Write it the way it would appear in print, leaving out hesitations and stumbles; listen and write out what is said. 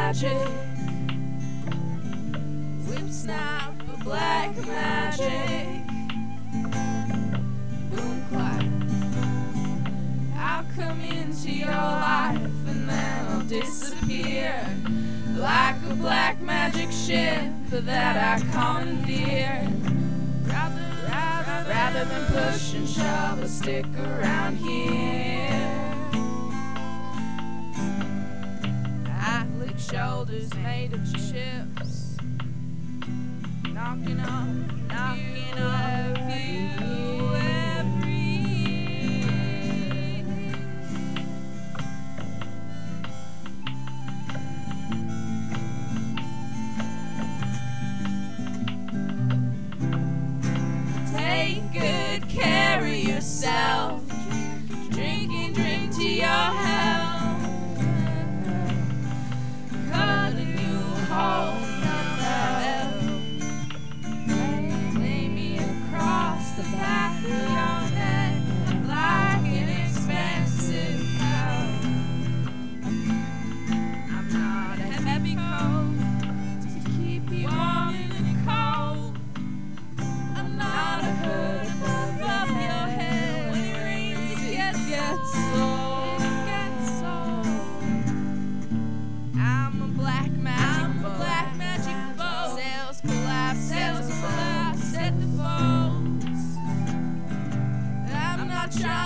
magic. Whip snap for black magic. Boom clap. I'll come into your life and then I'll disappear like a black magic ship that I commandeer. Rather than push and shove, I'll stick around here. I lick shoulders made of chips, knocking off you every year. Take good care of yourself. Drink to your health. Cut a new hole in the lay me across the back of your neck like an expensive coat. I'm not a heavy coat to keep you warm in the cold. I'm not a hood above your head when it rains. It gets so. I'm a black magic boat. Sails collapse at the folds. I'm not trying